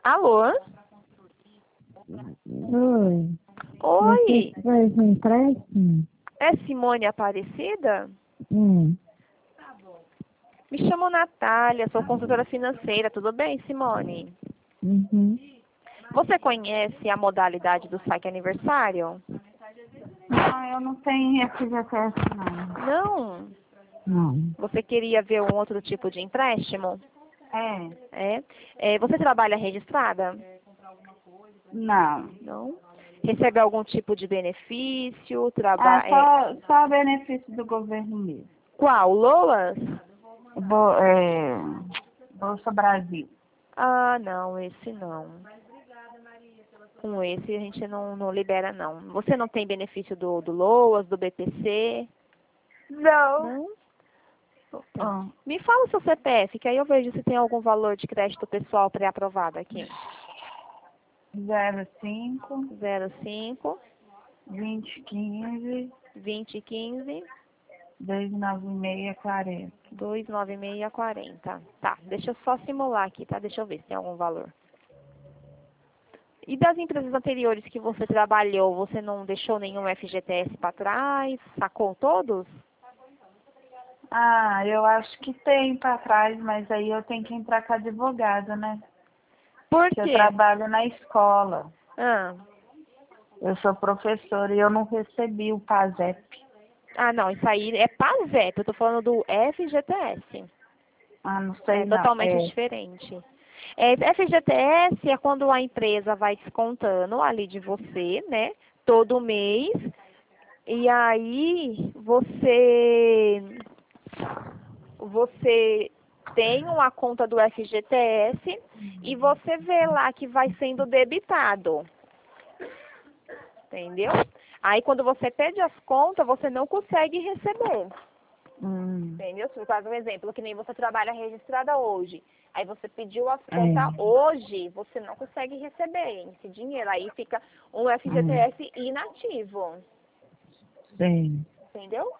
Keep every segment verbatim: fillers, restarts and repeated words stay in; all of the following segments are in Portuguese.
Alô? Oi. Oi, Você faz um empréstimo? é Simone Aparecida? Hum. Me chamo Natália, sou consultora financeira, tudo bem, Simone? Uhum. Você conhece a modalidade do saque aniversário? Não, eu não tenho F G T S, não. Não? Não. Você queria ver um outro tipo de empréstimo? É? É? É, você trabalha registrada? Não. Não? Recebe algum tipo de benefício? Traba Ah, é... só, só benefício do governo mesmo. Qual? Lolas? Bo, é, Bolsa Brasil. Ah, não, esse não. Com esse a gente não, não libera, não. Você não tem benefício do, do Loas, do B P C? Não. Não? Tá. Ah, Me fala o seu C P F, que aí eu vejo se tem algum valor de crédito pessoal pré-aprovado aqui. zero cinco, zero cinco, vinte, quinze, vinte, quinze, dois nove seis, quarenta. dois nove seis, quarenta. Tá, deixa eu só simular aqui, tá? Deixa eu ver se tem algum valor. E das empresas anteriores que você trabalhou, você não deixou nenhum F G T S para trás? Sacou todos? Ah, eu acho que tem para trás, mas aí eu tenho que entrar com advogado, né? Por Porque eu quê? trabalho na escola. Ah, Eu sou professora e eu não recebi o PASEP. ah não, isso aí é PASEP, eu tô falando do F G T S. Ah, não É sei não. totalmente É, diferente. É, F G T S é quando a empresa vai descontando ali de você, né? Todo mês. E aí você você tem uma conta do F G T S e você vê lá que vai sendo debitado. Entendeu? Aí quando você pede as contas, você não consegue receber. hum, Entendeu? Se faz um exemplo, que nem você trabalha registrada hoje. Aí você pediu as contas é, hoje, você não consegue receber esse dinheiro. Aí fica um hum, F G T S inativo. sei. Entendeu?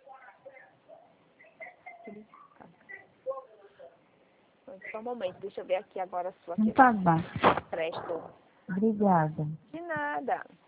Só um momento, deixa eu ver aqui agora a sua Não tá questão. bom. Presto. Obrigada. De nada.